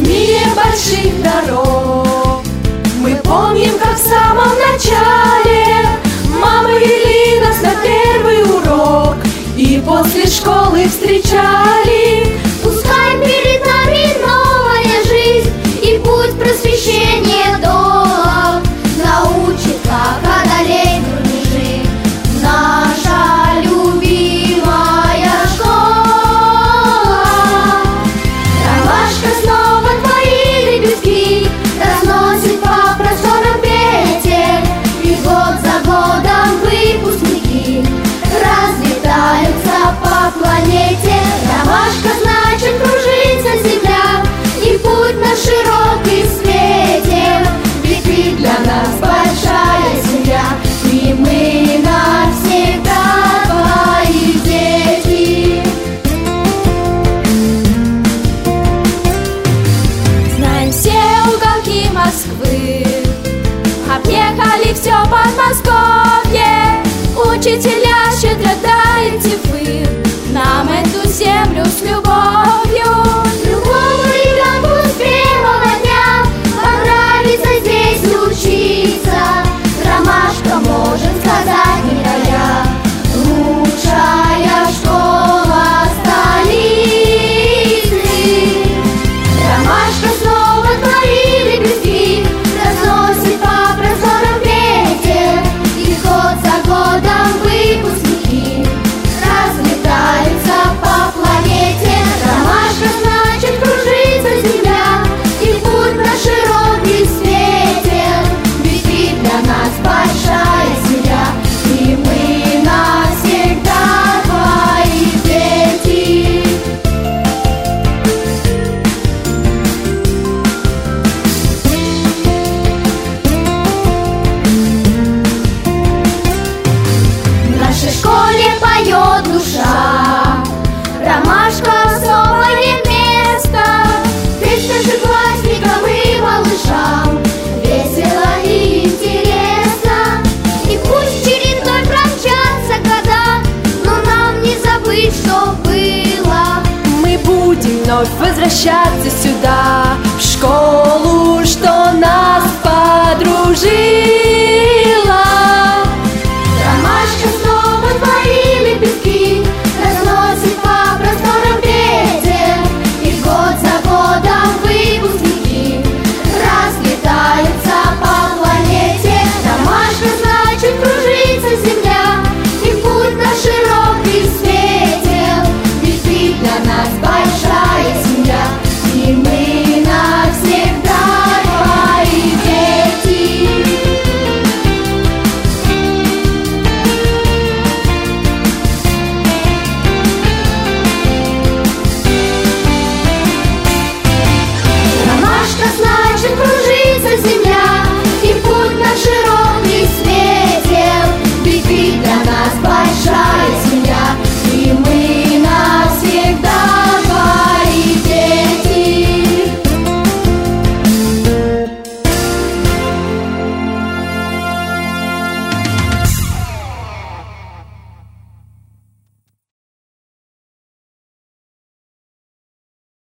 в мире больших дорог. Мы помним, как в самом начале мамы вели нас на первый урок и после школы встречали. Пускай перед нами новая жизнь и путь просвещения долг научит, как одолеть рубежи. Наша любимая школа. Ромашка, снова твои лепестки разносит по просторам ветер, и год за годом выпускники разлетаются по планете. Ромашка, значит, кружится земля, и путь наш широкий светит. Ведь ты для нас большая семья, и мы навсегда твои дети. Знаем все уголки Москвы, объехали все Подмосковье. Учителя